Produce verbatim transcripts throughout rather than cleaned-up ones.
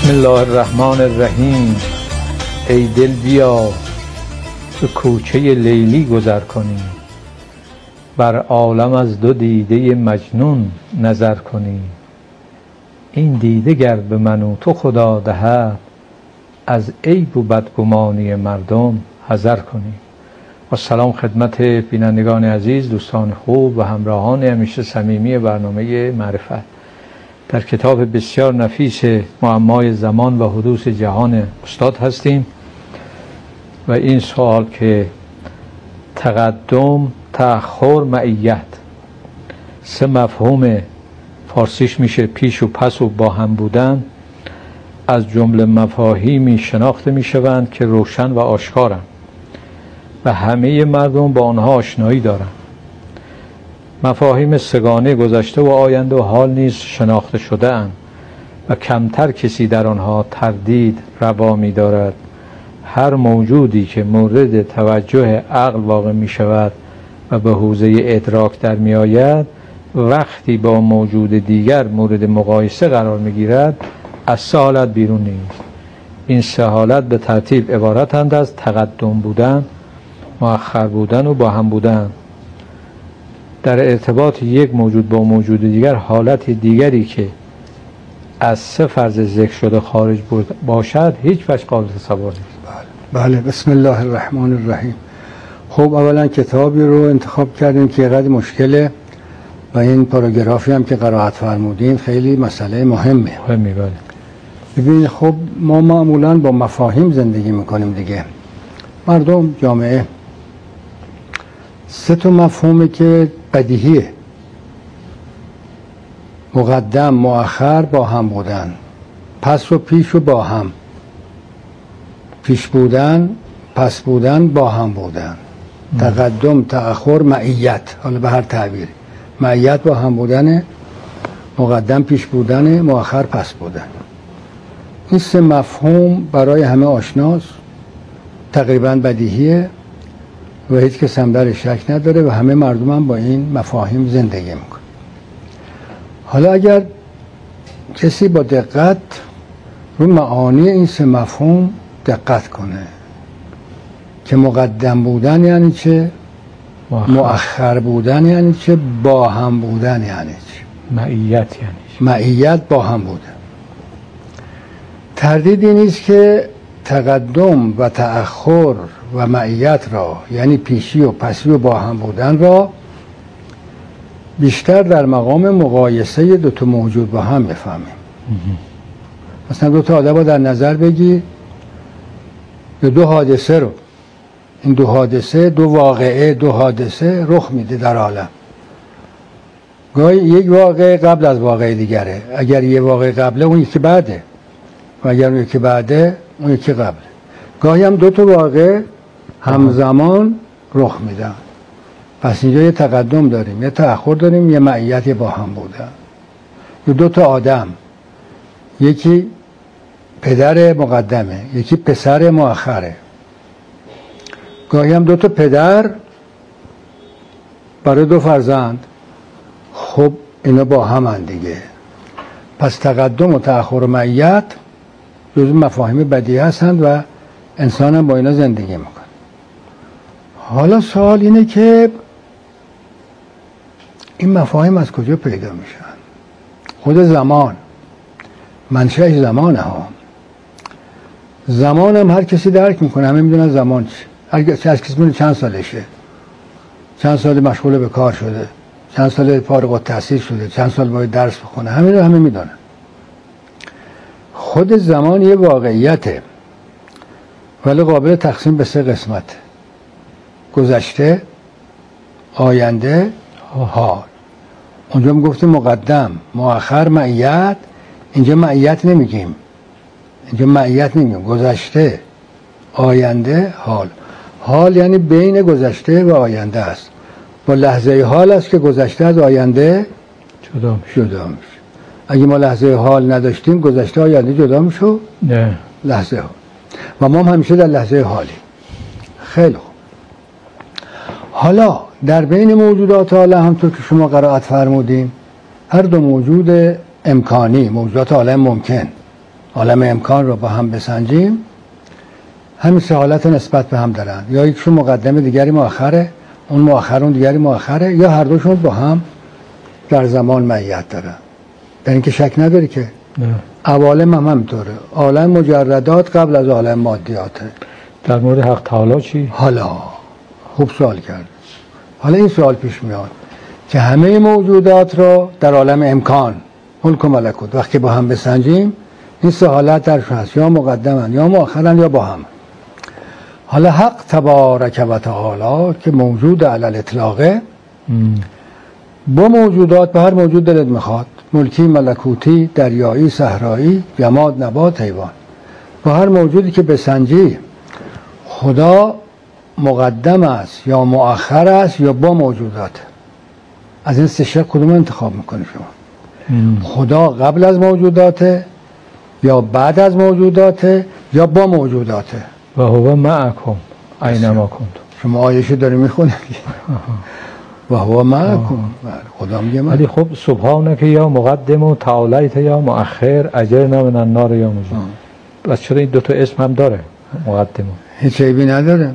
بسم الله الرحمن الرحیم. ای دل بیا به کوچه لیلی گذر کنی، بر عالم از دو دیده مجنون نظر کنی. این دیده گر به من و تو خدا دهد، از عیب و بدگمانی مردم حذر کنی. با سلام خدمت بینندگان عزیز، دوستان خوب و همراهان همیشه صمیمی برنامه معرفت. در کتاب بسیار نفیس معمای زمان و حدوث جهان استاد هستیم و این سوال که تقدم، تأخر، معیت، سه مفهوم فارسیش میشه پیش و پس و با هم بودن، از جمله مفاهیمی شناخته میشوند که روشن و آشکارند و همه مردم با آنها آشنایی دارند. مفاهیم سگانه، گذشته و آینده و حال نیز شناخته شده اند و کمتر کسی در آنها تردید روا می دارد. هر موجودی که مورد توجه عقل واقع می شود و به حوزه ادراک در می آید، وقتی با موجود دیگر مورد مقایسه قرار می گیرد، از سه حالت بیرون نیست. این سه حالت به ترتیب عبارتند از تقدم بودن، مؤخر بودن و با هم بودن. در ارتباط یک موجود با موجود دیگر، حالت دیگری که از سه فرض ذکر شده خارج باشد هیچ وجه قابل تصور نیست. بله بله. بسم الله الرحمن الرحیم. خب اولا کتابی رو انتخاب کردیم که قدر مشکله و این پاراگرافی هم که قرائت فرمودین خیلی مسئله مهمه. مهمی بله. ببین خب ما معمولا با مفاهیم زندگی میکنیم دیگه. مردم، جامعه سه تا مفهومه که بدیهیه: مقدم، مؤخر، با هم بودن، پس و پیش و با هم، پیش بودن، پس بودن، با هم بودن، تقدم، تأخر، معیت. حالا به هر تعبیری، معیت با هم بودن، مقدم پیش بودن، مؤخر پس بودن. این سه مفهوم برای همه آشناست، تقریبا بدیهیه و هیچ کس هم در شک نداره و همه مردم هم با این مفاهیم زندگی میکنه. حالا اگر کسی با دقت رو معانی این سه مفهوم دقت کنه که مقدم بودن یعنی چه، مؤخر, مؤخر بودن یعنی چه، با هم بودن یعنی چه، معیت یعنی چه، معیت با هم بودن. تردیدی نیست که تقدم و تأخر و معیت را، یعنی پیشی و پسی و با هم بودن را، بیشتر در مقام مقایسه دو تا موجود با هم بفهمیم. مثلا دو تا آدم رو در نظر بگی، یا دو حادثه رو، این دو حادثه، دو واقعه، دو حادثه رخ میده در عالم. گاهی یک واقعه قبل از واقعه دیگره، اگر یه واقعه قبله اون یکی بعده و اگر اون یکی بعده اون یکی قبله. گاهی هم دو تا واقعه همزمان رخ میدن. پس اینجا یه تقدم داریم، یه تأخر داریم، یه معیت، یه با هم بودن. یه دو تا آدم، یکی پدر مقدمه، یکی پسر مؤخره. گاهی هم دو تا پدر برای دو فرزند. خب اینا با هم دیگه. پس تقدم و تأخر و معیت جزو مفاهیم بدیهی هستند و انسان هم با اینا زندگی میکنه. حالا سوال اینه که این مفاهیم از کجا پیدا میشن؟ خود زمان، منشأ زمانه ها. زمان هم هر کسی درک میکنه، همه میدونن زمان چی. هر کسی از کسی میدونه چند سالشه، چند سال مشغول به کار شده، چند سال فارغ التحصیل شده، چند سال باید درس بخونه، همه رو همه میدونن. خود زمان یه واقعیته ولی قابل تقسیم به سه قسمت: گذشته، آینده، حال. اونجا میگفتیم مقدم، مؤخر، معیت. اینجا معیت نمیگیم، اینجا معیت نمیگیم، گذشته، آینده، حال. حال یعنی بین گذشته و آینده است. با لحظه حال است که گذشته از آینده جدا میشه. جدا میشه. اگه ما لحظه حال نداشتیم گذشته آینده جدا میشه؟ نه. لحظه حال. و ما هم همیشه در لحظه حالی. خیلی خوب. حالا در بین موجودات عالم همطور که شما قرائت فرمودیم، هر دو موجود امکانی، موجودات عالم ممکن، عالم امکان رو با هم بسنجیم، همین سه حالت نسبت به هم دارن. یا یکشون مقدمه دیگری مؤخره، اون مؤخر اون دیگری مؤخره، یا هر دوشون با هم در زمان معیت دارن. در اینکه شک نداری که نه. عوالم هم همینطوره. عالم مجردات قبل از عالم مادیاته. در مورد حق تعالی چی؟ حالا خوب سوال کرد. حالا این سوال پیش میاد که همه موجودات رو در عالم امکان ملک و ملکوت وقتی با هم بسنجیم، این سه حالت درش هست، یا مقدمن یا مؤخرن یا با هم. حالا حق تبارک و تعالی که موجود علی الاطلاقه با موجودات، به هر موجود دلت میخواد، ملکی، ملکوتی، دریایی، صحرایی، جماد، نبات، حیوان، با هر موجودی که بسنجی خدا مقدم است یا مؤخر است یا با موجودات. از این سه شکل کدوم انتخاب میکنی شما؟ ام. خدا قبل از موجوداته یا بعد از موجوداته یا با موجوداته؟ و هو معکم اینما کنتم. شما آیه‌شو داری میخونی و هو معکم. خدا میگه من. ولی خب سبحانه که یا مقدم و تعالیت یا مؤخر اجرنا من النار یا مجرم. بس چرا این دوتا اسم هم داره مقدم؟ هیچ عیبی نداره.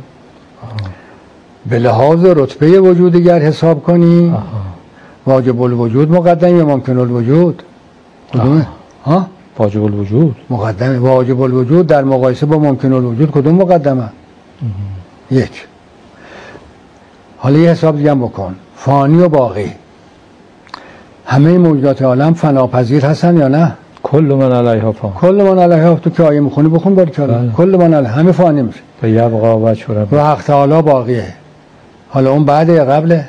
به لحاظ رتبه وجود اگر حساب کنی آها. واجب الوجود مقدم یا ممکن الوجود؟ کدومه؟ ها؟ واجب الوجود مقدمه. واجب الوجود در مقایسه با ممکن الوجود کدوم مقدمه؟ یک. حالا یه حساب دیگه بکن. فانی و باقی، همه موجودات عالم فناپذیر هستن یا نه؟ کل من علیها فان. کل من علیها. تو که آیه میخونی بخون باری کلا. کل من علیها، همه فانی میشه. و یبقا وجه ربک. و حق تعالی باقیه. حالا اون بعده یا قبله؟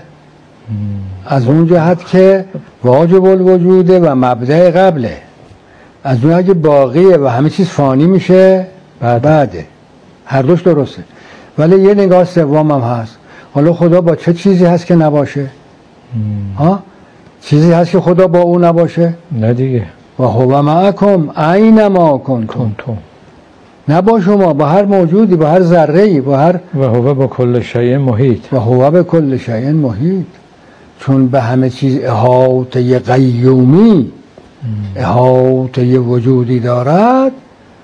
از اون جهت که واجب الوجوده و مبدأ قبله. از اون اگه باقیه و همه چیز فانی میشه بعد. بعده. هر دوش درسته. ولی یه نگاه سوم هم هست. حالا خدا با چه چیزی هست که نباشه؟ ها؟ چیزی هست که خدا با او نباشه؟ نه دیگه. و هو معکم اینما کنتم. نه با شما، با هر موجودی، با هر ذره‌ای، با هر و هو با کل شیء محیط. و هو به کل شیء محیط. چون به همه چیز احاطه قیومی احاطه وجودی دارد،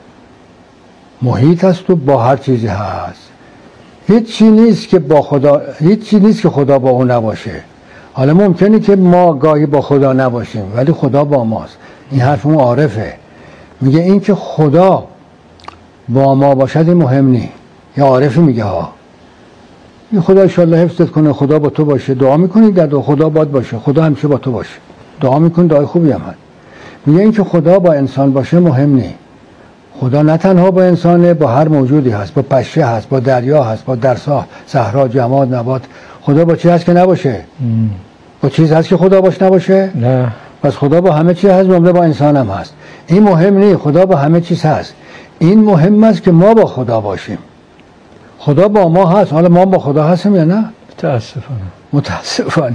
محیط است و با هر چیزی هست. هیچ چیزی نیست که با خدا، هیچ چیزی نیست که خدا با اون نباشه. حالا ممکنه که ما گاهی با خدا نباشیم ولی خدا با ماست. این حرف اون عارفه. میگه این که خدا با ما باشد این مهم نی. یا عارفی میگه ها این خدا انشالله حفظت کنه، خدا با تو باشه، دعا میکنی در دعا خدا باد باشه، خدا همیشه با تو باشه، دعا میکنی دعای خوبی هم هست. میگه این که خدا با انسان باشه مهم نی. خدا نه تنها با انسانه، با هر موجودی هست، با پشه هست، با دریا هست، با درسا، صحرا، جماد، نبات. خدا با چی هست که نباشه؟ ام. با چیز هست که خدا باش نباشه؟ نه. پس خدا با همه چیز هست، جمله با انسان هم هست. این مهم نی. خدا با همه چیز هست. این مهم است که ما با خدا باشیم. خدا با ما هست. حالا ما با خدا هستیم یا نه؟ متاسفانه. متاسفانه.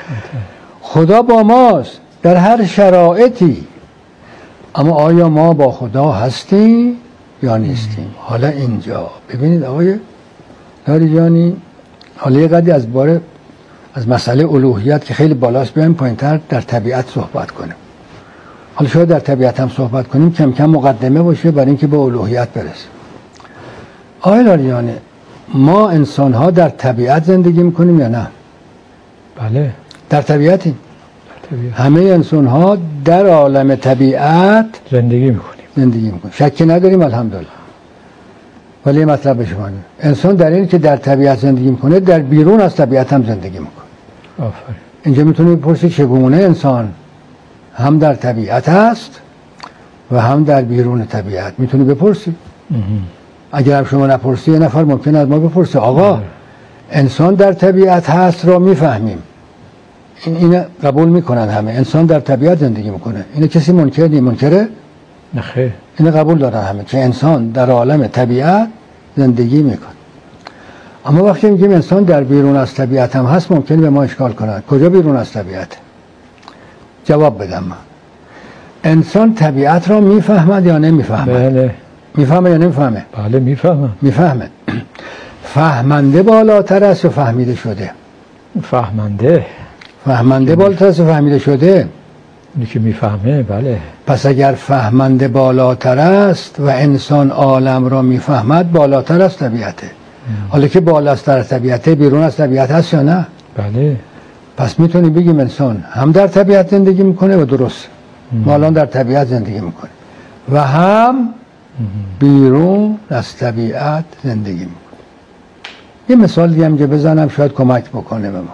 خدا با ماست در هر شرایطی. اما آیا ما با خدا هستیم یا نیستیم؟ حالا اینجا ببینید آقای لاریجانی، حالا یه قدری از باره از مسئله الوهیت که خیلی بالاست بیایم پایین‌تر در طبیعت صحبت کنیم. حالا شاید در طبیعت هم صحبت کنیم کم کم مقدمه باشه برای اینکه به الوهیت برسیم. آقای لاریجانی، ما انسان ها در طبیعت زندگی میکنیم یا نه؟ بله. در طبیعتیم. همه انسان ها در عالم طبیعت زندگی میکنیم. زندگی میکنیم. شکی نداریم الحمدلله. ولی مطلب به شما میگم انسان در این که در طبیعت زندگی میکنه در بیرون از طبیعت هم زندگی میکنه. آفرین. اینجا میتونی بپرسی چگونه انسان هم در طبیعت هست و هم در بیرون طبیعت. میتونی بپرسی. اگر شما نپرسی یه نفر ممکنه از ما بپرسه آقا اه. انسان در طبیعت هست را میفهمیم. این اینو قبول میکنن همه. انسان در طبیعت زندگی میکنه. اینو کسی منکر نی منکره؟ نه خیر. اینو قبول دارن همه که انسان در عالم طبیعت زندگی میکنه. اما وقتی میگیم انسان در بیرون از طبیعت هم هست ممکنه به ما اشکال کنن. کجا بیرون از طبیعت؟ جواب بدم من. انسان طبیعت را میفهمد یا نمیفهمد؟ بله. میفهمه یا نمیفهمه؟ بله میفهمه. میفهمه. فهمنده بالاتر است و فهمیده شده. فهمنده. فهمنده بالاتر است و فهمیده شده. اینی که میفهمه. بله. پس اگر فهمنده بالاتر است و انسان عالم را میفهمد بالاتر از طبیعته. حالا که بالاتر از طبیعته بیرون از طبیعت هست یا نه؟ بله. پس میتونیم بگیم انسان هم در طبیعت زندگی میکنه و درست ما الان در طبیعت زندگی میکنه و هم بیرون از طبیعت زندگی میکنه. یه مثال دیگه هم که بزنم شاید کمک بکنه به ما.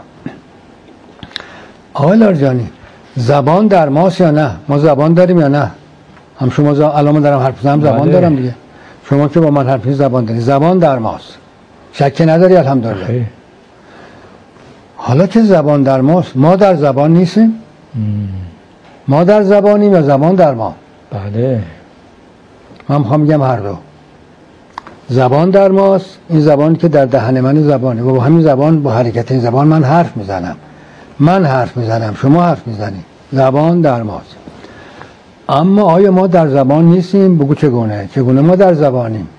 آقای لارجانی زبان در ماست یا نه؟ ما زبان داریم یا نه؟ هم شما ز... الان دارم حرف میزنم زبان بله. دارم دیگه. شما که با من حرف میزنید زبان دارید. زبان در ماست. شک نداری الحمدلله. خیلی. حالا که زبان در ماست ما در زبان نیستیم؟ ام. ما در زبانیم یا زبان در ما؟ بله. من میخوام بگم هر دو. زبان در ماست، این زبانی که در دهن من زبانه و با همین زبان با حرکت این زبان من حرف میزنم. من حرف میزنم شما حرف میزنید. زبان در ماست. اما آیا ما در زبان نیستیم؟ بگو چگونه؟ چگونه ما در زبانیم؟ ام.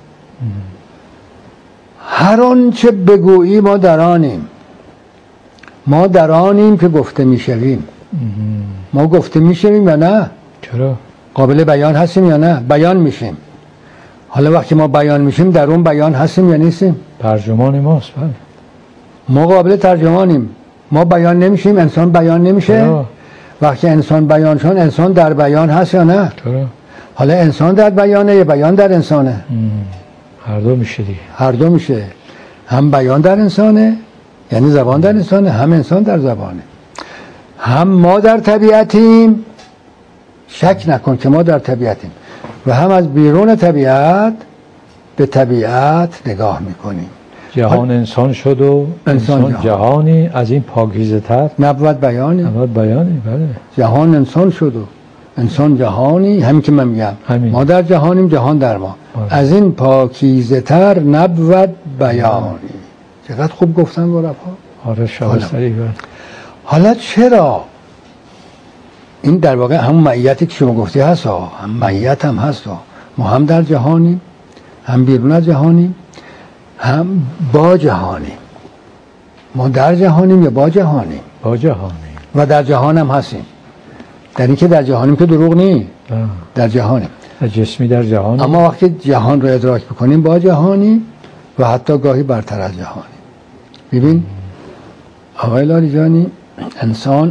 هر آنچه بگویی ما در آنیم. ما در آنیم که گفته میشویم. ما گفته میشویم یا نه؟ چرا؟ قابل بیان هستیم یا نه؟ بیان میشیم. حالا وقتی ما بیان میشیم در اون بیان هستیم یا نیستیم؟ ترجمان ماست. بله. ما قابل ترجمانیم. ما بیان نمیشیم انسان بیان نمیشه. چرا؟ وقتی انسان بیان شون انسان در بیان هست یا نه؟ چرا؟ حالا انسان در بیانه یا بیان در انسانه؟ ام. هر دو میشه دیگه. هر دو میشه. هم بیان در انسانه یعنی زبان در انسانه هم انسان در زبانه. هم ما در طبیعتیم شک نکن که ما در طبیعتیم و هم از بیرون طبیعت به طبیعت نگاه میکنیم. جهان انسان شد و انسان, انسان جهان. جهانی از این پاکیزه تر نبود بیانی نبود بیانی. بله. جهان انسان شد و انسان جهانی همین که من میگم همین. ما در جهانیم جهان در ما آره. از این پاکیزه تر نبود بیانی. چقدر خوب گفتن برفا. آره شایستگی. حالا چرا این در واقع همون معیتی که شما گفتی هست ها هم معیت هم هست ها. ما هم در جهانیم هم بیرون از جهانیم هم با جهانیم. ما در جهانیم یا با جهانیم؟ با جهانیم و در جهان هم هستیم. در این که در جهانیم که دروغ نی در جهانیم جسمی در جهانیم. اما وقتی جهان رو ادراک بکنیم با جهانیم و حتی گاهی برتر از جهانیم. ببین آقای لاریجانی انسان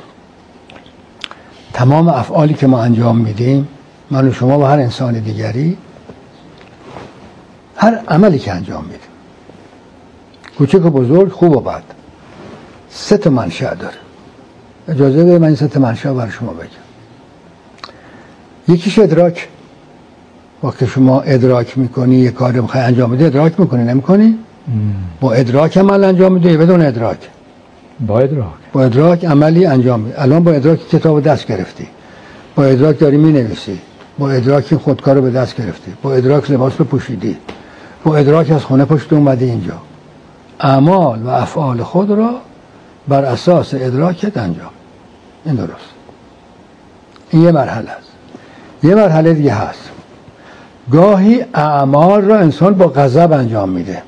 تمام افعالی که ما انجام میدیم من و شما و هر انسان دیگری هر عملی که انجام میدیم کوچک و بزرگ خوب و بد سه تا منشأ داره. اجازه بده من این سه تا منشأ برای شما بگم. یکیش ادراک. وقتی شما ادراک میکنی یه کاری میخوای انجام بده ادراک میکنی نمیکنی؟ با ادراک عمل انجام میده یا بدون ادراک؟ با ادراک. با ادراک عملی انجام میده. الان با ادراک کتاب دست گرفتی. با ادراک داری مینویسی. با ادراک خودکار رو به دست گرفتی. با ادراک لباس رو پوشیدی. با ادراک از خونه پشت اومدی اینجا. اعمال و افعال خود را بر اساس ادراکت انجام. این درست. این یه مرحله است. یه مرحله دیگه هست. گاهی اعمال را انسان با غضب انجام میده.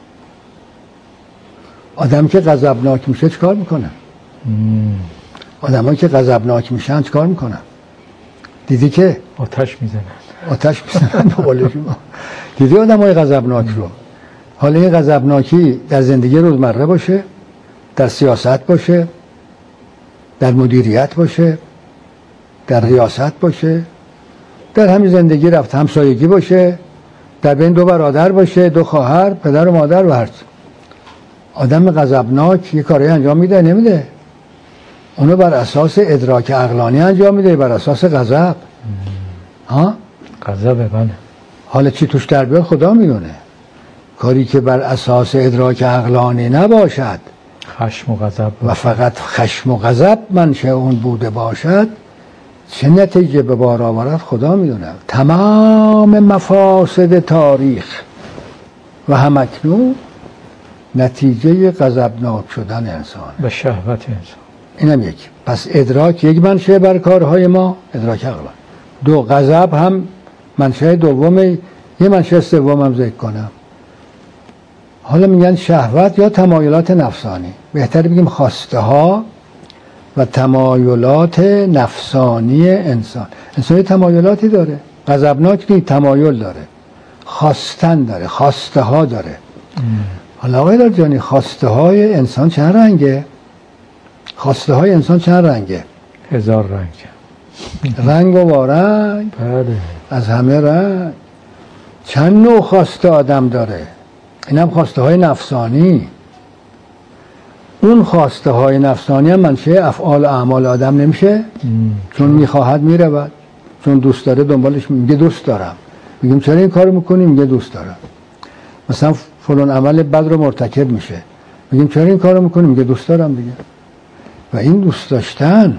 آدم که غضبناک میشه چیکار میکنه؟ آدمایی که غضبناک میشن چیکار میکنن؟ دیدی که آتش میزنن. آتش میزنن به قول شما. دیدی آدمای غضبناک رو؟ حالا این غضبناکی در زندگی روزمره باشه، در سیاست باشه، در مدیریت باشه، در ریاست باشه، در همین زندگی رفت همسایگی باشه، در بین دو برادر باشه، دو خواهر، پدر و مادر و هر چی. آدم غضبناک یه کاری انجام میده نمیده؟ اونو بر اساس ادراک عقلانی انجام میده بر اساس غضب. ها؟ غضب بله. حالا چی توش در بیاد خدا میدونه. کاری که بر اساس ادراک عقلانی نباشد خشم و غضب و فقط خشم و غضب منشأ اون بوده باشد چه نتیجه به بار آورد خدا میدونه. تمام مفاسد تاریخ و همکنون نتیجه غضبناک شدن انسان به شهوت انسان. اینم یک. پس ادراک یک منشأ بر کارهای ما ادراک عقلانی. دو غضب هم منشأ دومه. یه منشأ سوم هم ذکر کنم. حالا میگن شهوت یا تمایلات نفسانی. بهتر بگیم خواسته ها و تمایلات نفسانی انسان. انسان تمایلاتی داره، غضبناک نیست، تمایل داره، خواستن داره، خواسته ها داره. حالا آقای لاریجانی خواسته های انسان چند رنگه؟ خواسته های انسان چند رنگه؟ هزار رنگ. رنگ و وارنگ. بله. از همه رنگ. چند نوع خواسته آدم داره؟ این هم خواسته های نفسانی. اون خواسته های نفسانی هم منشه افعال و اعمال آدم نمیشه. ام. چون میخواهد میرود، چون دوست داره دنبالش میگه دوست دارم. میگیم چرا این کارو میکنی؟ میگه دوست دارم. مثلا فلان عمل بد رو مرتکب میشه، میگیم چرا این کارو میکنی؟ میگه دوست دارم دیگه. و این دوست داشتن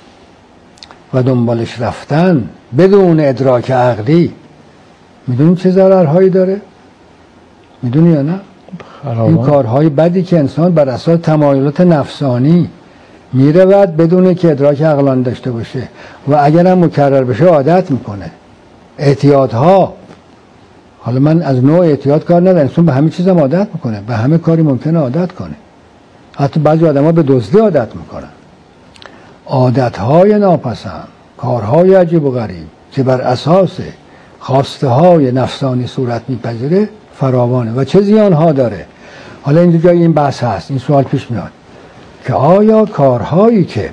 و دنبالش رفتن بدون ادراک عقلی، میدونی چه ضررهایی داره؟ میدونی یا نه؟ خرابان. این کارهای بدی که انسان بر اساس تمایلات نفسانی میرود بدون که ادراک عقلانی داشته باشه و اگر هم مکرر بشه عادت میکنه. اعتیادها، حالا من از نوع اعتیاد کار ندارم، انسان به همه چیز هم عادت میکنه، به همه کاری ممکنه عادت کنه. حتی بعضی آدم‌ها به دزدی عادت میکنن. عادتهای ناپسند، کارهای عجیب و غریب که بر اساس خواسته های نفسانی صورت میپذیره فراوانه و چه زیانها داره. حالا اینجا جای این بحث هست، این سوال پیش میاد که آیا کارهایی که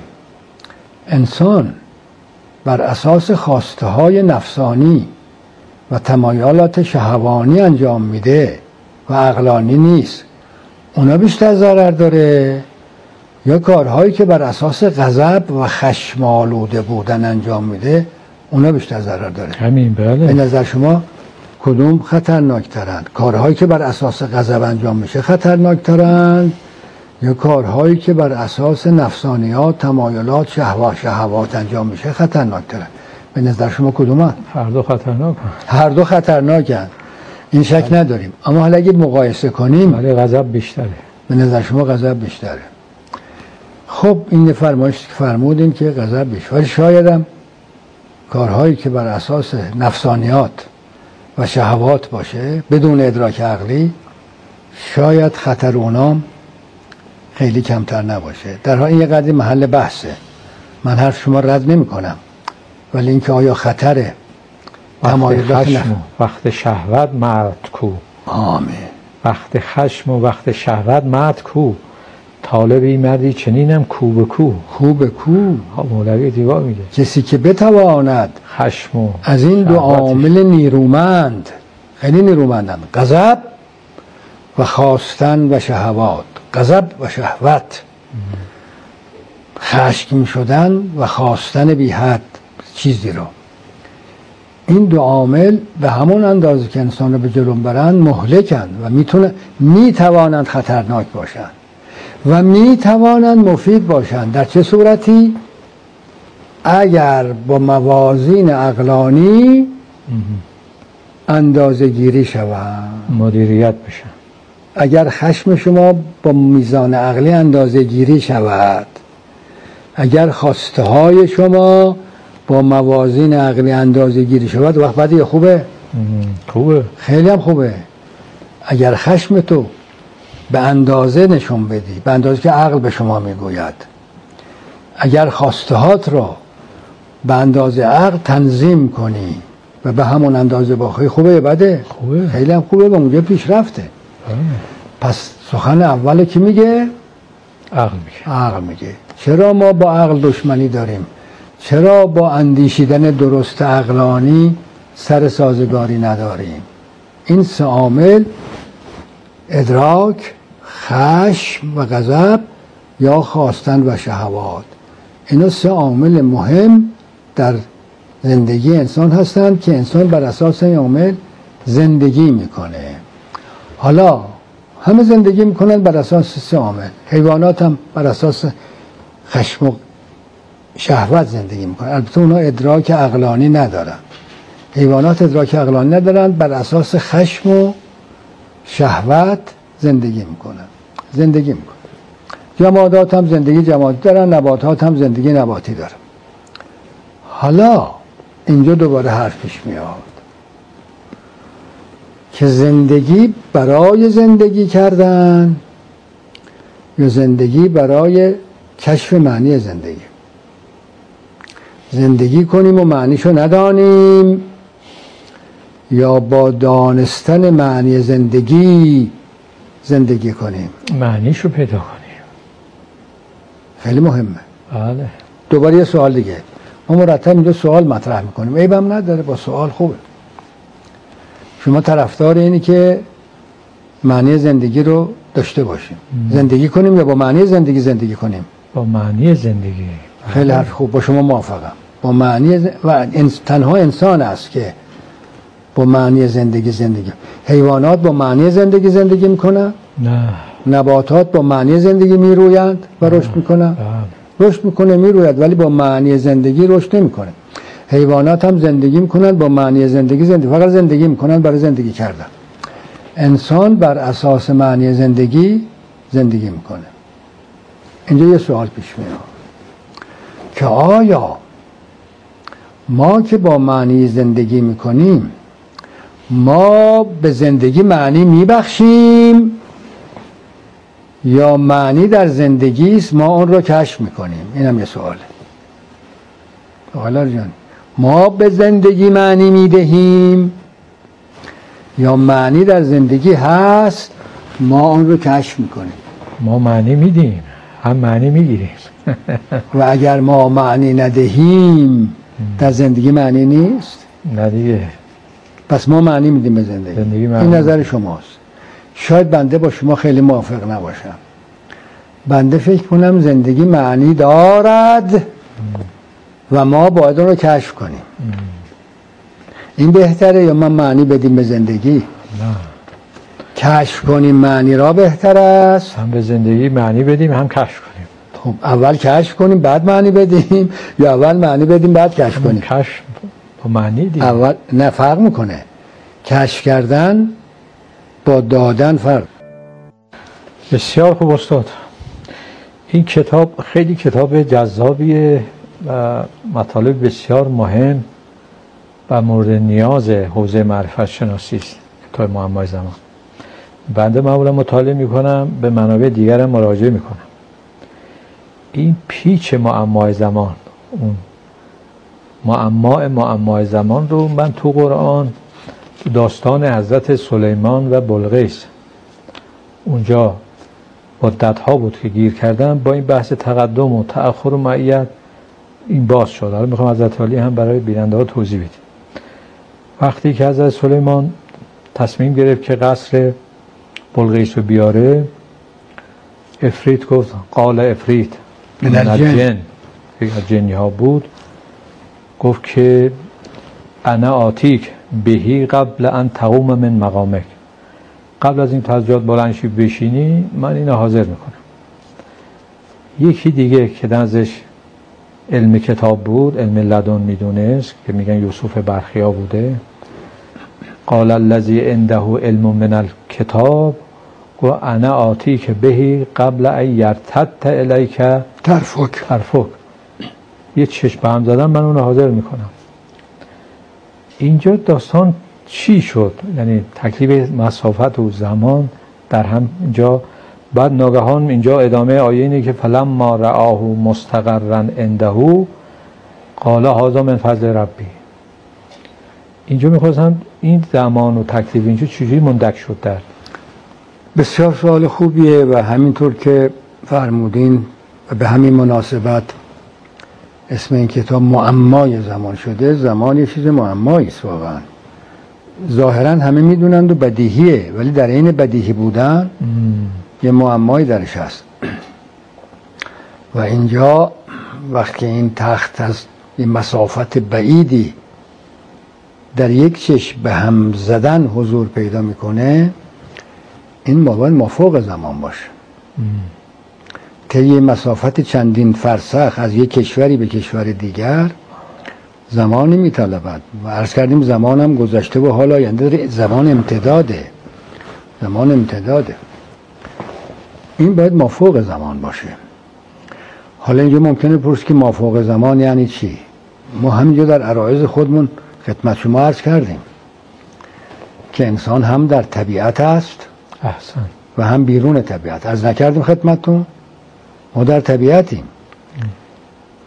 انسان بر اساس خواسته های نفسانی و تمایلات شهوانی انجام میده و عقلانی نیست، اونا بیشتر ضرر داره یا کارهایی که بر اساس غضب و خشم آلوده بودن انجام میده اونا بیشتر ضرر داره؟ همین. بله. به نظر شما کدوم خطرناکترن؟ کارهایی که بر اساس غضب انجام میشه خطرناکترن یا کارهایی که بر اساس نفسانیات، تمایلات، شهوات شهوات انجام میشه خطرناکترن؟ به نظر شما کدومن؟ هر دو خطرناکن. هر دو خطرناکن، این شک بله. نداریم. اما حالا اگه مقایسه کنیم، ولی غضب بیشتره. به نظر شما غضب بیشتره. خب این فرمایش فرمودیم که غضب بیشتره، ولی شاید هم کارهایی که بر اساس نفسانیات و شهوات باشه بدون ادراک عقلی شاید خطر اونام خیلی کمتر نباشه. در حال این یه قدری محل بحثه، من حرف شما رد نمی کنم، ولی اینکه آیا خطره وقت خشم و وقت شهوت مرد کو. آمین. وقت خشم و وقت شهوت مرد کو، طالبی مردی چنینم کو به کو. کو به کو. ها مولوی دیوا میگه کسی که بتواند خشم و از این دو عامل نیرومند، خیلی نیرومندند، غضب و خواستن و شهوات، غضب و شهوت، خشمگین شدن و خواستن بی حد چیزی رو، این دو عامل به همون اندازه که انسان رو به جلو برند مهلکند و میتونه میتوانند خطرناک باشند و میتوانند مفید باشند. در چه صورتی؟ اگر با موازین عقلانی اندازه گیری شوند، مدیریت بشن. اگر خشم شما با میزان عقلی اندازه گیری شود، اگر خواسته های شما با موازین عقلی اندازه گیری شود، وقت بعدی خوبه؟ خوبه، خیلی هم خوبه. اگر خشم تو به اندازه نشون بدی، به اندازه که عقل به شما میگوید، اگر خواستهات رو به اندازه عقل تنظیم کنی و به همون اندازه باخی، خوبه یا بده؟ خوبه، خیلی هم خوبه، به اونجا پیش رفته. پس سخن اول کی میگه؟ عقل میگه. عقل میگه. چرا ما با عقل دشمنی داریم؟ چرا با اندیشیدن درست عقلانی سر سازگاری نداریم؟ این سه عامل، ادراک، خشم و غضب یا خواستن و شهوات، اینا سه عامل مهم در زندگی انسان هستند که انسان بر اساس این عامل زندگی میکنه. حالا همه زندگی میکنن بر اساس سه عامل. حیوانات هم بر اساس خشم و شهوت زندگی میکنن، البته اونا ادراک عقلانی ندارن. حیوانات ادراک عقلانی ندارن، بر اساس خشم و شهوت زندگی میکنن زندگی میکنن جمادات هم زندگی جمادی دارن، نباتات هم زندگی نباتی دارن. حالا اینجا دوباره حرف پیش میاد که زندگی برای زندگی کردن یا زندگی برای کشف معنی زندگی. زندگی کنیم و معنیشو ندانیم، یا با دانستن معنی زندگی زندگی کنیم؟ معنیشو پیدا کنیم. خیلی مهمه. بله. دوباره یه سوال دیگه. ما مرتب اینجا سوال مطرح میکنیم، عیبم نداره، با سوال خوبه. شما طرفدار اینی که معنی زندگی رو داشته باشیم، ام. زندگی کنیم یا با معنی زندگی زندگی کنیم؟ با معنی زندگی. خیلی حرف خوب، با شما موافقم. با معنی ز... و انس... تنها انسان است که با معنی زندگی زندگی. حیوانات با معنی زندگی زندگی میکنن؟ نه. نباتات با معنی زندگی میرویند و رشد میکنن؟ رشد میکنه میروید، ولی با معنی زندگی رشد نمیکنه. حیوانات هم زندگی میکنن با معنی زندگی زندگی، فقط زندگی میکنن برای زندگی کردن. انسان بر اساس معنی زندگی زندگی میکنه. اینجا یه سوال پیش میاد که آیا ما که با معنی زندگی میکنیم، ما به زندگی معنی میبخشیم یا معنی در زندگی است ما اون رو کشف میکنیم؟ اینم یه سواله. حالا جان، ما به زندگی معنی میدهیم یا معنی در زندگی هست ما اون رو کشف میکنیم؟ ما معنی میدیم، هم معنی میگیریم. و اگر ما معنی ندهیم در زندگی معنی نیست؟ نه دیگه. پس ما معنی میدیم به زندگی. زندگی معنی. این نظر شماست. شاید بنده با شما خیلی موافق نباشم. بنده فکر کنم زندگی معنی دارد ام. و ما باید اون رو کشف کنیم. ام. این بهتره یا ما معنی بدیم به زندگی؟ نه. کشف کنیم معنی را بهتر است. هم به زندگی معنی بدیم هم کشف کنیم. خب اول کشف کنیم بعد معنی بدیم یا اول معنی بدیم بعد کشف کنیم؟ کشف با معنی دیگه. اول نه، فرق میکنه. کشف کردن با دادن فرق. بسیار خوب استاد. این کتاب خیلی کتاب جذابیه و مطالب بسیار مهم و مورد نیاز حوزه معرفت شناسی است. کتاب معمای زمان. بنده معمولا مطالعه میکنم، به منابع دیگر هم مراجعه میکنم. این پیچ معمای زمان، اون معمای معمای زمان رو من تو قرآن داستان حضرت سلیمان و بلقیس اونجا مدت‌ها بود که گیر کردم، با این بحث تقدم و تأخر و معیت این باز شد. حالا میخوام حضرت علی هم برای بیننده ها توضیح بدیم. وقتی که حضرت سلیمان تصمیم گرفت که قصر بلقیس رو بیاره، افریت گفت قال افریت من الجن، جنی ها بود، گفت که انا آتیک بهی قبل ان تقوم من مقامک، قبل از این تو از جات بلند شی بشینی من اینو حاضر میکنم. یکی دیگه که نزدش علم کتاب بود، علم لدن میدونست که میگن یوسف برخیا بوده، قال الذی عنده علم من الکتاب گو انا آتیک بهی قبل ان یرتد الیک طرفک طرفک، یه چشم به هم زدن من اونو حاضر میکنم. اینجا داستان چی شد؟ یعنی تکلیف مسافت و زمان در هم اینجا. بعد ناگهان اینجا ادامه آیه اینه که فلما رآه مستقرا عنده قال هذا من فضل ربی. اینجا میخواستم این زمان و تکلیف اینجا چجوری مندک شد در؟ بسیار سوال خوبیه و همینطور که فرمودین و به همین مناسبت اسم این کتاب معمای زمان شده. زمان یه چیز معمایی است واقعا. ظاهرا همه میدونند و بدیهیه، ولی در این بدیهی بودن ام. یه معمایی درش هست. و اینجا وقتی این تخت از این مسافت بعیدی در یک چشم به هم زدن حضور پیدا میکنه، این باید مافوق زمان باشه. طی مسافت چندین فرسخ از یک کشوری به کشور دیگر زمانی میطلبد و عرض کردیم زمان هم گذشته و حال آینده، زمان امتداده. زمان امتداده. این باید مافوق زمان باشه. حالا اینجا ممکنه پرس که مافوق زمان یعنی چی؟ ما همینجا در عرایض خودمون خدمت شما عرض کردیم که انسان هم در طبیعت است احسن. و هم بیرون طبیعت. عرض نکردیم خدمتتون؟ ما در طبیعتیم.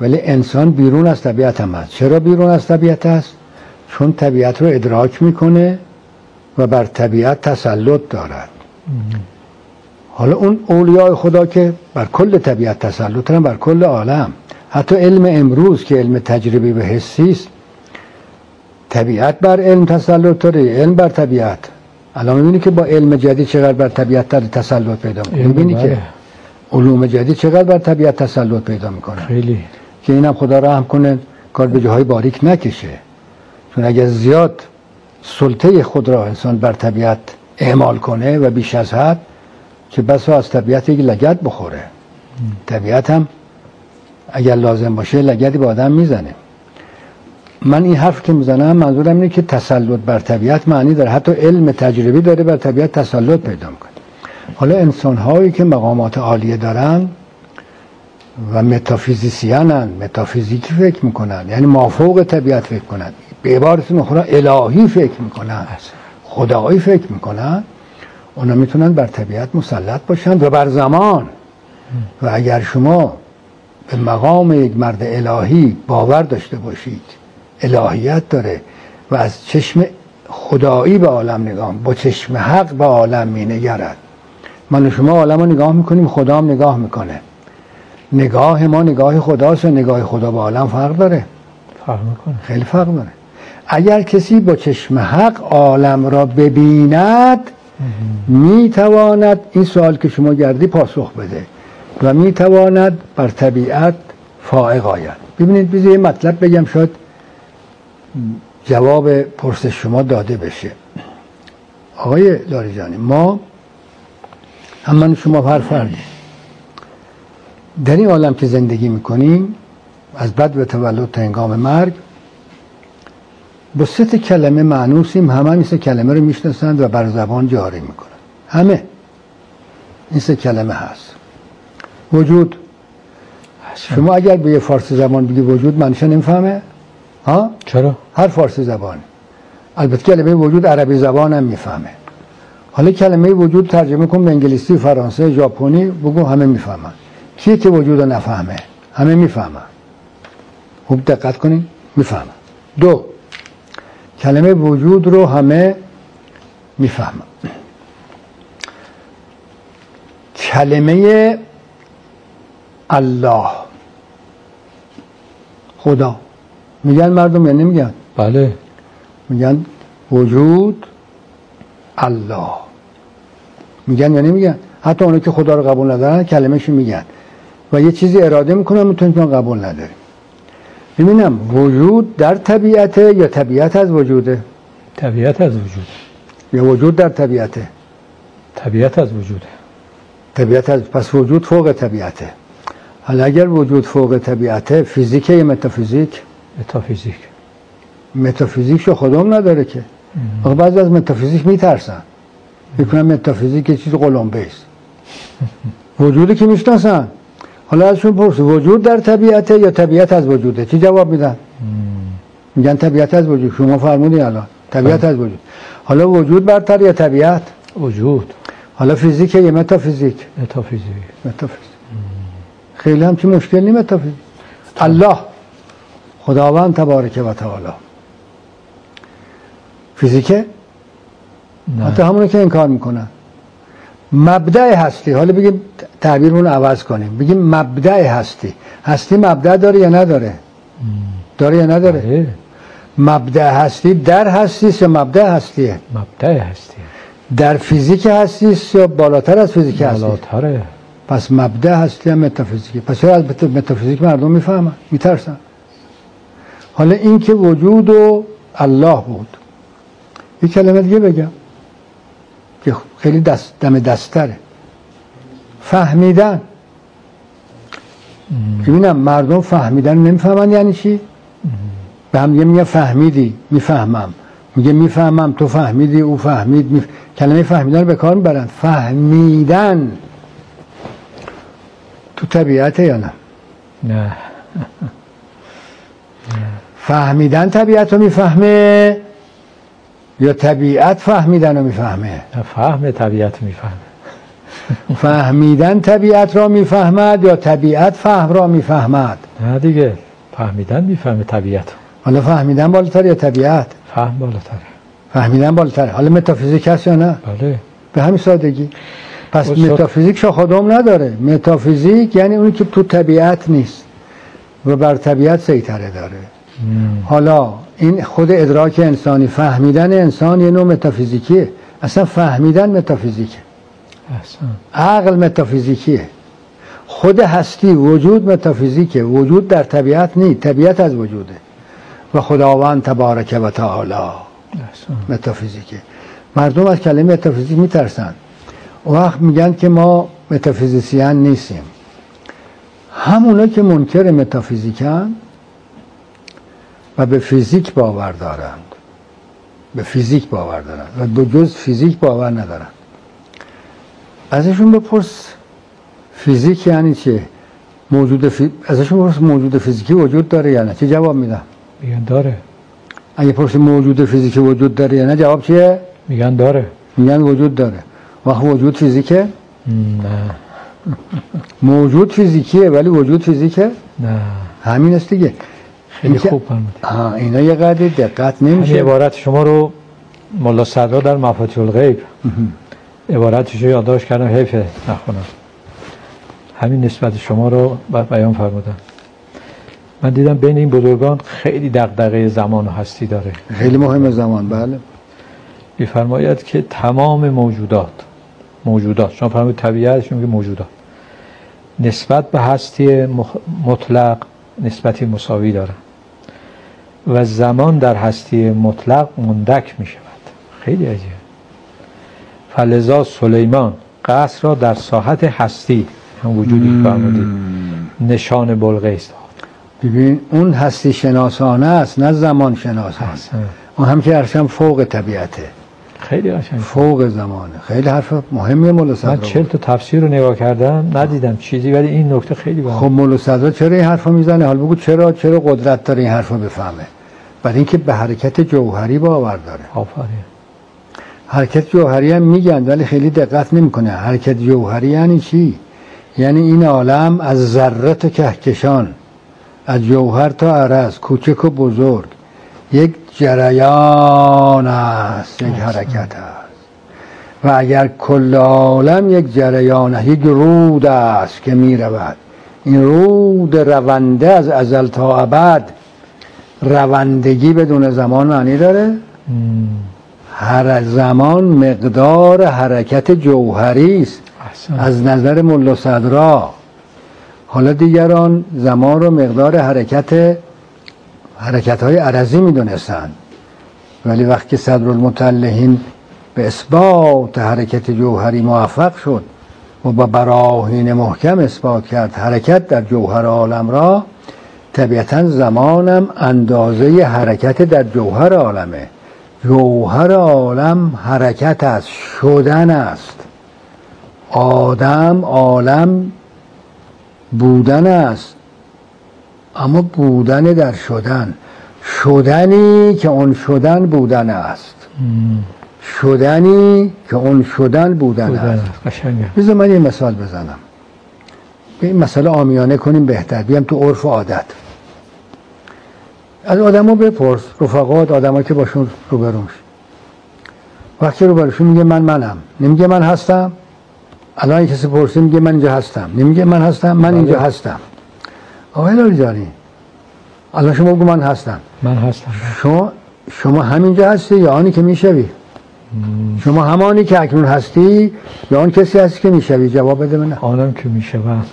ولی انسان بیرون از طبیعت هم هست. چرا بیرون از طبیعت هست؟ چون طبیعت رو ادراک میکنه و بر طبیعت تسلط دارد. حالا اون اولیاء خدا که بر کل طبیعت تسلط دارن، بر کل عالم. حتی علم امروز که علم تجربی و حسی است، طبیعت بر علم تسلط داره، علم بر طبیعت. الان میبینی که با علم جدید چقدر بر طبیعت داره تسلط پیدا میکنه. میبینی که علوم جدید چقدر بر طبیعت تسلط پیدا میکنه. خیلی. که اینم خدا رحم کنه کار به جاهای باریک نکشه، چون اگر زیاد سلطه خود را انسان بر طبیعت اعمال کنه و بیش از حد، که بسا از طبیعت یک لگد بخوره. ام. طبیعت هم اگر لازم باشه لگدی به آدم میزنه. من این حرف که میزنم منظورم اینه که تسلط بر طبیعت معنی داره، حتی علم تجربی داره بر طبیعت تسلط پیدا میکنه. حالا انسان هایی که مقامات عالیه دارن و متافیزیسیانن، متافیزیکی فکر میکنن، یعنی مافوق طبیعت فکر کنن، به عبارت اخرى الهی فکر میکنن، خدایی فکر میکنن، اونا میتونن بر طبیعت مسلط باشن و بر زمان. و اگر شما به مقام یک مرد الهی باور داشته باشید، الهیت داره و از چشم خدایی به عالم نگاه، با چشم حق به عالم مینگرد. من و شما عالم رو نگاه میکنیم، خدا هم نگاه میکنه. نگاه ما نگاه خداست و نگاه خدا به عالم فرق داره. فرق میکنه. خیلی فرق داره. اگر کسی با چشم حق عالم را ببیند، میتواند این سوال که شما کردی پاسخ بده و میتواند بر طبیعت فائق آید. ببینید بذار یه مطلب بگم، شاید جواب پرسش شما داده بشه. آقای لاریجانی، ما هم من شما هر فردی در این عالم که زندگی میکنیم، از بدو تولد تا هنگام مرگ، با سه کلمه مانوسیم. همه این سه کلمه رو میشناسند و بر زبان جاری میکنند. همه این سه کلمه هست. وجود. شما اگر به فارسی زبان بگی وجود، معنیش نمیفهمه؟ ها؟ چرا؟ هر فارسی زبان. البته کلمه وجود عربی زبان هم میفهمه. حالا کلمه وجود ترجمه کن به انگلیسی، فرانسه، ژاپنی، بگو، همه میفهمن. کی که وجود رو نفهمه؟ همه میفهمن. خوب دقت کنین، میفهمن. دو، کلمه وجود رو همه میفهمن. کلمه الله، خدا، میگن مردم یا نمیگن؟ بله، میگن وجود الله، میگن یا نمیگن؟ حتی اونایی که خدا رو قبول ندارن کلمه‌شو میگن و یه چیزی اراده میکنن میتونن قبول نداره. ببینم وجود در طبیعته یا طبیعت از وجوده؟ طبیعت از وجود. یا وجود در طبیعته؟ طبیعت از وجوده. طبیعت از، پس وجود فوق طبیعته. حالا اگر وجود فوق طبیعته، فیزیکه یا متافیزیک؟ متافیزیک. متافیزیکشو خودم نداره که. آخه بعضی از متافیزیک میترسن، میکنن متافیزیک یه چیز قلمبه است. وجودی که میشناسن. حالا ازشون پرس وجود در طبیعته یا طبیعت از وجوده؟ چی جواب میدن؟ میگن طبیعت از وجود. شما فرمودین الان طبیعت از وجود. حالا وجود برتر یا طبیعت؟ وجود. حالا فیزیک یا متافیزیک؟ متافیزیک. متافیزیک. خیلی هم چه مشکل نی متافیزیک. الله، خداوند تبارک و تعالی. فیزیکه؟ نه. حتی همونو که انکار میکنن. مبدأ هستی، حالا بگیم تعبیرمون رو عوض کنیم، بگیم مبدأ هستی. هستی مبدأ داره یا نداره؟ ام. داره یا نداره؟ اه. مبدأ هستی در هستی یا مبدأ هستیه؟ مبدأ هستی. در فیزیک هستی یا بالاتر از فیزیک هستی؟ بالاتره. پس مبدأ هستی هم متافیزیکی. پس چرا از متافیزیک مردم میفهمن؟ میترسن. حالا این که وجود و الله بود. یک کلمه دیگه بگم که خیلی دست دم دستره. فهمیدن. ببینم مردم فهمیدن نمیفهمن یعنی چی؟ به هم دیگه میگه فهمیدی، میفهمم. میگه میفهمم، تو فهمیدی، او فهمید. میف... کلمه فهمیدن رو به کار میبرن. فهمیدن تو طبیعته یا نه؟ نه. فهمیدن طبیعت رو میفهمه یا طبیعت فهمیدن رو میفهمه؟ فهم طبیعت میفهمه. فهمیدن طبیعت را میفهمد یا طبیعت فهم را میفهمد؟ نه دیگه، فهمیدن میفهمه طبیعت. حالا فهمیدن بالاتر یا طبیعت؟ فهم بالاتره. فهمیدن بالاتر. حالا متافیزیک هست یا نه؟ بله. به همین سادگی. پس شد... متافیزیک شاخدام نداره. متافیزیک یعنی اونی که تو طبیعت نیست و بر طبیعت سیطره داره. مم. حالا این خود ادراک انسانی، فهمیدن انسان یه نوع متافیزیکیه. اصلا فهمیدن متافیزیکه. اصلا عقل متافیزیکیه. خود هستی، وجود متافیزیکه. وجود در طبیعت نیست، طبیعت از وجوده. و خداوند تبارک و تعالی متافیزیکه. مردم از کلمه متافیزیک میترسن. اون وقت میگن که ما متافیزیسین نیستیم. همونا که منکر متافیزیکن و به فیزیک باور دارند، به فیزیک باور دارند و به جز فیزیک باور ندارند، ازشون بپرس فیزیک یعنی چه؟ موجود فی... ازشون بپرس موجود فیزیکی وجود داره یا نه؟ چه جواب میدن؟ میگن داره. اگه پرسی موجود فیزیکی وجود داره یا نه، جواب چیه؟ میگن داره. میگن وجود داره. وقت وجود فیزیکه؟ نه. موجود فیزیکیه ولی وجود فیزیکه؟ نه. همین است دیگه. خیلی خوب فرمودید. ها اینا یه قدر دقت نمیشه. همین عبارت شما رو ملا صدرا در مفاتیح الغیب عبارتشو یادداشت کردم، حیفه نخونم. همین نسبت شما رو بیان فرمودن. من دیدم بین این بزرگان خیلی دغدغه زمان و هستی داره. خیلی مهمه زمان. بله. می‌فرماید که تمام موجودات موجودات شما فرمودید طبیعتشون که موجودات نسبت به هستی مطلق نسبتی مساوی دارن و زمان در هستی مطلق مندک می شود. خیلی عجیبه. فلذا سلیمان قصر را در ساحت هستی هم وجودی فرمودید نشان بلغیس داد. ببین اون هستی شناسانه است نه زمان شناسانه. اون هم که هرشم فوق طبیعته. خیلی قشنگ. فوق زمانه. خیلی حرف مهمیه مولا صدرا. من چهل تا تفسیر رو نگاه کردم ندیدم چیزی، ولی این نکته خیلی باحال. خب مولا صدرا چرا این حرفو میزنه؟ حالا بگو چرا چرا قدرت داره این حرفو بفهمه؟ برای اینکه به حرکت جوهری باور داره. آفرین. حرکت جوهری هم میگن ولی خیلی دقت نمیکنه. حرکت جوهری یعنی چی؟ یعنی این عالم از ذره تا کهکشان، از جوهر تا عرض، کوچک و بزرگ، یک جریان است، یک حرکت است. و اگر کل عالم یک جریان است، یک رود است که می رود، این رود رونده از ازل تا ابد، روندگی بدون زمان معنی داره؟ هر زمان مقدار حرکت جوهری است از نظر ملا صدرا. حالا دیگران زمان رو مقدار حرکت حرکت های عرضی می دونستن، ولی وقتی صدرالمطلعین به اثبات حرکت جوهری موفق شد و با براهین محکم اثبات کرد حرکت در جوهر عالم را، طبیعتا زمانم اندازه حرکت در جوهر عالمه. جوهر عالم حرکت است، شدن است. آدم عالم بودن است، اما بودن در شدن، شدنی که اون شدن بودن است. مم. شدنی که اون شدن بودن, بودن است. بذار من یه مثال بزنم. به این مسئله عامیانه کنیم بهتر، بیام تو عرف و عادت. از آدمو بپرس، رفقات، آدمایی که باشون روبروش، وقتی روبروشون میگه من منم، نمیگه من هستم. الان کسی پرسه میگه من اینجا هستم، نمیگه من هستم، من اینجا هستم. آقای لاریجانی، الان شما بگو من هستم. من هستم. شما شما همینجا هستی یا آنی که میشوی؟ شما همانی که اکنون هستی یا آن کسی هستی که میشوی؟ جواب بده من. آنم که میشوم.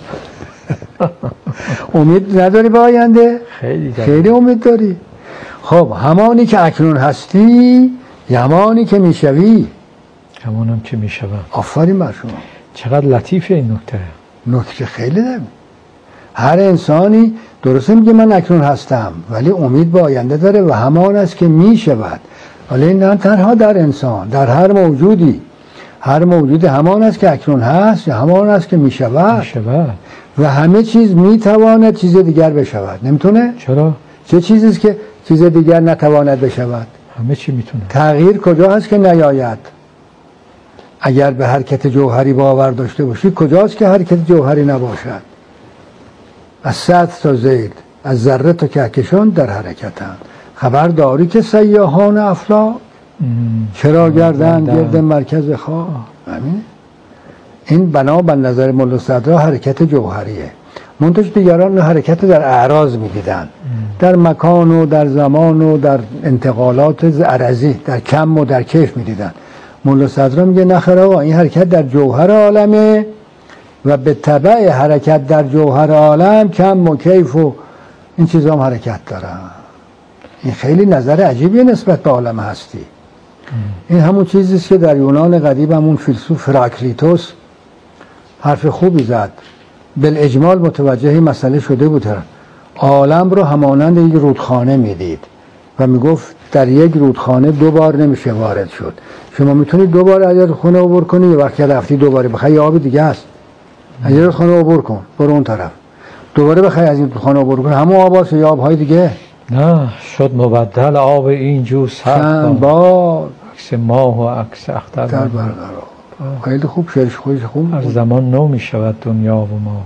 امید نداری به آینده؟ خیلی دارم. خیلی امید داری. خب همانی که اکنون هستی یا همانی که میشوی؟ همانم که میشوم. آفرین بر شما. چقدر لطیفه این نکته. نکته خیلی دارم. هر انسانی درسته میگه من اکنون هستم، ولی امید به آینده داره و همان است که میشود. ولی نه تنها در انسان، در هر موجودی، هر موجود همان است که اکنون هست یا همان است که میشود. میشود. و همه چیز میتواند چیز دیگر بشود. نمیتونه؟ چرا؟ چه چیزی است که چیز دیگر نتواند بشود؟ همه چی میتونه. تغییر کجا هست که نیاید؟ اگر به حرکت جوهری باور داشته باشی کجاست که حرکت جوهری نباشد؟ از سطح تا زید، از ذره تا کهکشان در حرکتند. خبر داری که سیاحان افلاک چرا گردن گرد مرکز خاک؟ همین این بنا به نظر ملا صدرا حرکت جوهریه. منتج دیگران حرکت در اعراض می‌دیدن، در مکان و در زمان و در انتقالات عرضی، در کم و در کیف می‌دیدن. ملا صدرا میگه نخیر آقا، این حرکت در جوهر عالمه و به تبع حرکت در جوهر عالم کم و کیف و این چیزا هم حرکت دارن. این خیلی نظر عجیبیه نسبت به عالم هستی. این همون چیزی است که در یونان قدیم همون فیلسوف فراکلیتوس حرف خوبی زد. بالاجمال متوجه مسئله شده بود. عالم رو همانند یک رودخانه میدید و میگفت در یک رودخانه دو بار نمیشه وارد شد. شما میتونید دو بار از رودخانه عبور کنی، یا وقتی رفتی دوباره بخوای آب دیگه است، از رودخانه عبور کن برو اون طرف، دوباره بخوای از این رودخانه عبور کن همون آب است یا آب‌های دیگه. نه شد مبدل آب این جو چند بار عکس ماه و عکس اختر در برقرار. خیلی خوب، شعرش خوش خوب. هر زمان نو می شود دنیا و ما،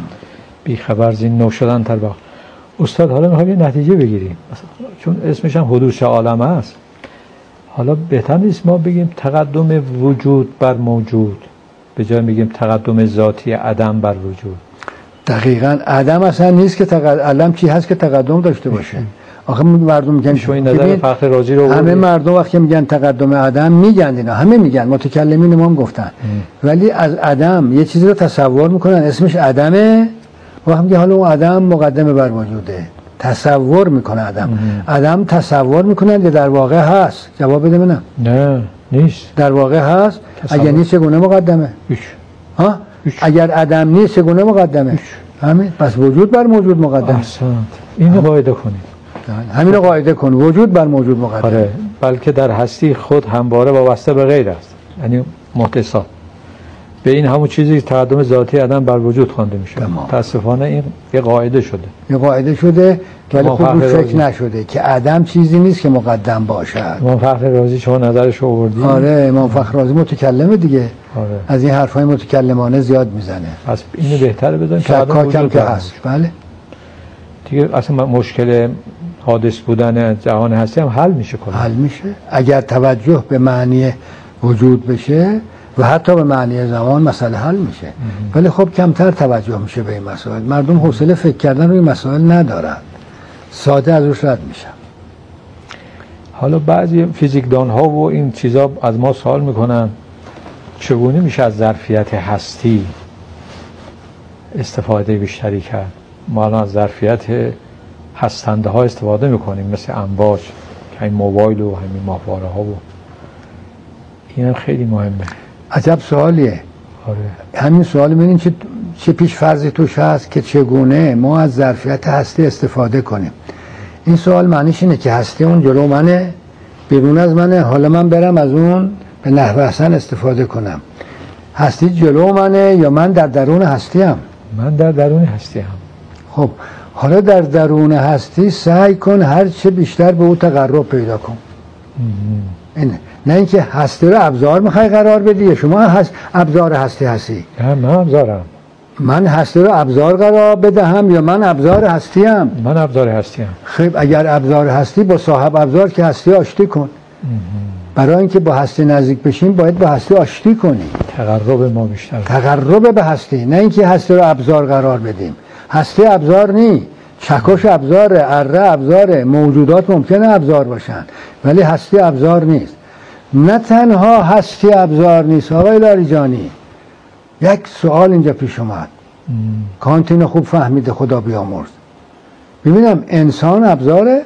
بی خبر زین نو شدن تر باق. استاد حالا میخوایم یه نتیجه بگیریم، چون اسمش هم حدوث عالم است. حالا بهتر نیست ما بگیم تقدم وجود بر موجود به جای میگیم تقدم ذاتی عدم بر وجود؟ دقیقاً عدم اصلا نیست که تقدم، علم چی هست که تقدم داشته باشه؟ آخه مردم میگن شو این نظر فخر رازی رو همه مردم وقتی میگن تقدم عدم میگن، اینا همه میگن، متکلمین ما هم گفتن، ام. ولی از عدم یه چیزی رو تصور میکنن اسمش عدمه، وقتی میگه حالا اون عدم مقدمه بر وجوده، تصور میکنه عدم. ام. عدم تصور میکنن که در واقع هست. جواب بده منم. نه نیست. در واقع هست. تصور. اگر نیست چگونه مقدمه؟ هیچ. ها؟ هیچ. اگر عدم نیست چگونه مقدمه؟ هیچ. همین. پس وجود بر موجود مقدمه. احسنت. اینو قاعده کنید. همین رو قاعده کن، وجود بر موجود مقدمه. آره، بلکه در هستی خود همواره وابسته به غیر است، یعنی محدثات. به این همون چیزی تقدم ذاتی عدم بر وجود خوانده میشه. متاسفانه این یه قاعده شده. یه قاعده شده ولی خوب روش فکر نشده که عدم چیزی نیست که مقدم باشد. امام فخر رازی شما نظرش آوردید؟ آره، امام فخر رازی متکلمه دیگه. آره. از این حرفای متکلمانه زیاد میزنه. پس اینو بهتره بذاریم شکاکم که هست. بله. دیگه اصلا مشکل حادث بودن جهان هستی هم حل میشه کنه. حل میشه اگر توجه به معنی وجود بشه و حتی به معنی زمان مسئله حل میشه. ولی خب کمتر توجه میشه به این مسائل. مردم حوصله فکر کردن روی مسائل ندارن، ساده از روش رد میشن. حالا بعضی فیزیکدان ها و این چیزا از ما سوال میکنن چگونه میشه از ظرفیت هستی استفاده بیشتری کرد؟ ما الان از ظرفیت هستنده ها استفاده میکنیم، مثل امواج که این موبایل و همین ماهواره ها و این هم خیلی مهمه. عجب سوالیه. آره. همین سوال ببینیم چه چه پیش فرضی توش هست که چگونه ما از ظرفیت هستی استفاده کنیم. این سوال معنیش اینه که هستی اون جلو منه، بیرون از منه، حالا من برم از اون به نحو احسن استفاده کنم. هستی جلو منه یا من در درون هستی ام؟ من در درون هستی ام. خب حالا در درون هستی سعی کن هر چه بیشتر به او تقرب پیدا کن. اینه. نه اینکه هستی رو ابزار میخوای قرار بدی. شما هست ابزار هستی هستی. نه من ابزارم. من هستی رو ابزار قرار بدهم یا من ابزار هستی ام؟ من ابزار هستی ام. خب اگر ابزار هستی با صاحب ابزار که هستی آشتی کن. برای اینکه با هستی نزدیک بشیم باید با هستی آشتی کنیم. تقرب ما بیشتر. تقرب به هستی، نه اینکه هستی رو ابزار قرار بدیم. هستی ابزار نی، چکش ابزاره، اره ابزاره، موجودات ممکنه ابزار باشن ولی هستی ابزار نیست. نه تنها هستی ابزار نیست آقای لاریجانی، یک سوال اینجا پیش اومد. کانت اینو خوب فهمیده، خدا بیامرز. ببینم انسان ابزاره؟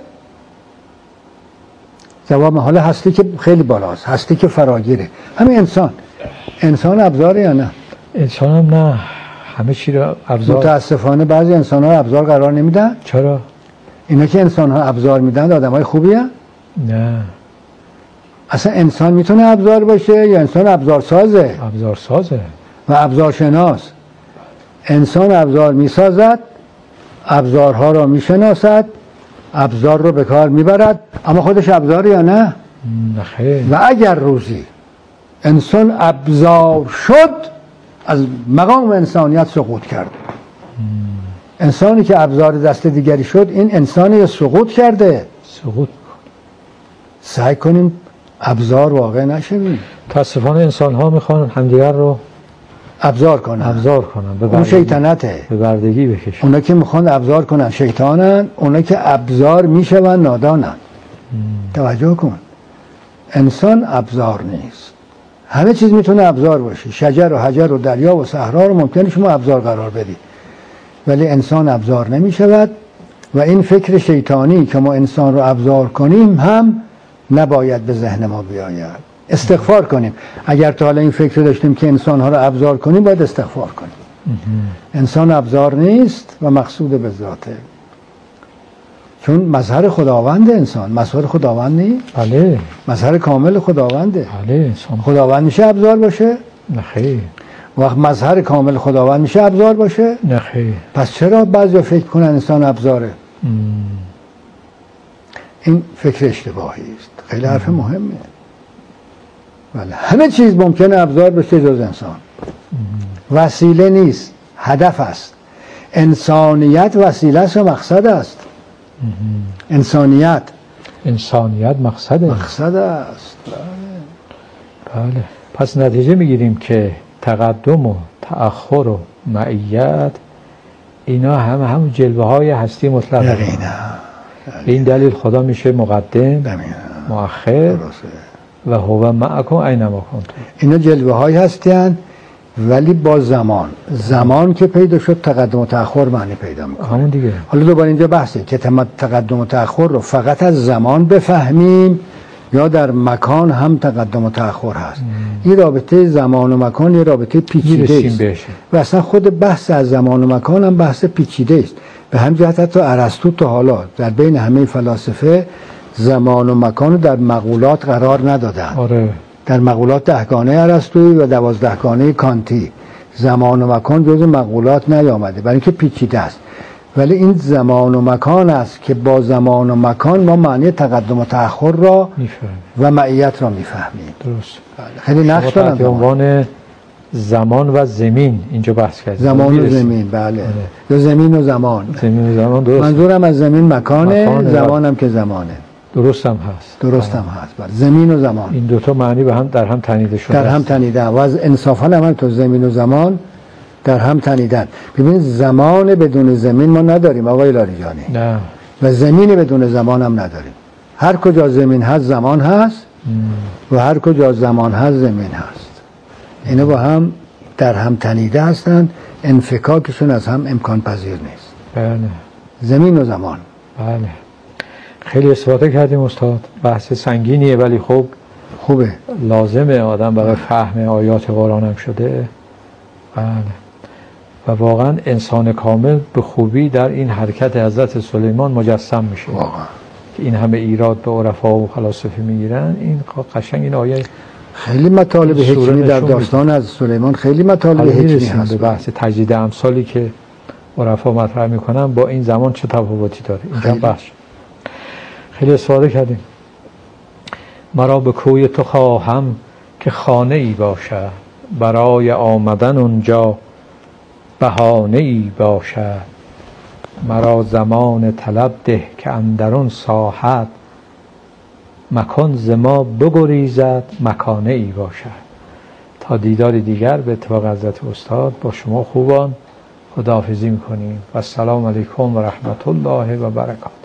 جواب حالا هستی که خیلی بالاست، هستی که فراگیره. همین انسان انسان ابزاره یا نه؟ انسان هم نه، همه چی رو ابزار. متاسفانه بعضی انسان ها ابزار قرار نمیدن. چرا؟ اینا که انسان ها ابزار میدن آدم های خوبی هن؟ نه. اصلا انسان میتونه ابزار باشه یا انسان ابزار سازه؟ ابزار سازه و ابزار شناس. انسان ابزار میسازد، ابزارها را میشناسد، ابزار رو به کار میبرد، اما خودش ابزار یا نه؟ نه خیر. و اگر روزی انسان ابزار شد، از مقام انسانیت سقوط کرد. انسانی که ابزار دست دیگری شد، این انسانی سقوط کرده. سقوط. سعی کنیم ابزار واقع نشویم. متاسفانه انسان ها میخوان همدیگر رو ابزار کنن ابزار کنن به اون شیطنته، به بردگی بکشن. اونا که میخوان ابزار کنن شیطانن، اونا که ابزار میشون نادانن. توجه کن، انسان ابزار نیست. همه چیز میتونه ابزار باشه، شجر و حجر و دریا و صحرا رو ممکنه شما ابزار قرار بدید، ولی انسان ابزار نمیشود. و این فکر شیطانی که ما انسان رو ابزار کنیم هم نباید به ذهن ما بیاید. استغفار کنیم. اگر تا حالا این فکر داشتیم که انسان ها رو ابزار کنیم، باید استغفار کنیم. انسان ابزار نیست و مقصود به ذاته، چون مظهر خداوند انسان. مظهر خداوند نیست؟ بله. مظهر کامل خداونده. بله. انسان خداوند میشه ابزار باشه؟ نه خیر. وقت مظهر کامل خداوند میشه ابزار باشه؟ نه خیر. پس چرا بعضیا فکر کنن انسان ابزاره؟ ام. این فکر اشتباهی است. خیلی حرف مهمه. بله، همه چیز ممکنه ابزار بشه جز انسان. وسیله نیست، هدف است. انسانیت وسیله است و مقصد است. انسانیت انسانیت مقصد مقصد است. بله. بله. پس نتیجه میگیریم که تقدم و تأخر و معیت، اینا همه هم جلوه های هستی مطلق. یقینا. به این دلیل خدا میشه مقدم، مؤخر و هو معکم اینما کنتم. اینا جلوه های هستن، ولی با زمان زمان که پیدا شد تقدم و تأخر معنی پیدا میکنه. همون دیگه. حالا دوباره اینجا بحثه که تقدم و تأخر رو فقط از زمان بفهمیم یا در مکان هم تقدم و تأخر هست. این رابطه زمان و مکان یه رابطه پیچیده است و اصلا خود بحث از زمان و مکان هم بحث پیچیده است. به همین جهت حتی ارسطو تا حالا در بین همه فلاسفه زمان و مکان رو در مقولات قرار ندادن. آره. در مقولات دهگانه ارسطویی و دوازدهگانه کانتی زمان و مکان جز مقولات نیامده، برای اینکه پیچیده است. ولی این زمان و مکان است که با زمان و مکان ما معنی تقدم و تأخر را میفهمیم و معیت را میفهمیم. درست. خیلی نقش دارن. به عنوان زمان و زمین اینجا بحث کردیم. زمان و زمین، بله. یا زمین و زمان. زمین و زمان، درست. منظورم از زمین مکانه، مکانه، زمانم که زمانه. درست هم هست. درست هم هست. بله. زمین و زمان. این دوتا معنی به هم در هم تنیده شده. در هم تنیدن و از انصافا هم تو زمین و زمان در هم تنیدن. ببینید زمان بدون زمین ما نداریم آقای لاریجانی. نه. و زمین بدون زمان هم نداریم. هر کجا زمین هست زمان هست م. و هر کجا زمان هست زمین هست. اینا با هم در هم تنیده هستند، انفکاکشون از هم امکان پذیر نیست. بله. زمین و زمان. بله. خیلی استفاده کردیم استاد. بحث سنگینیه ولی خب خوبه. لازمه آدم برای فهم آیات قرآن هم شده. بله. و واقعا انسان کامل به خوبی در این حرکت حضرت سلیمان مجسم میشه. واقعا. که این همه ایراد به عرفا و فلاسفه میگیرن، این قشنگ این آیه خیلی مطالب حکمی در داستان از سلیمان خیلی مطالب حکمی هست. به بحث تجدید امثالی که عرفا مطرح میکنن با این زمان چه تفاوتی داره. اینجا بحث خیلی استفاده کردیم. مرا به کوی تو خواهم که خانه ای باشه، برای آمدن اونجا بهانه ای باشه. مرا زمان طلب ده که اندرون ساحت، مکان ز ما بگریزد مکانه ای باشه. تا دیدار دیگر به اتفاق حضرت استاد با شما خوبان خداحافظی میکنیم و السلام علیکم و رحمت الله و برکاته.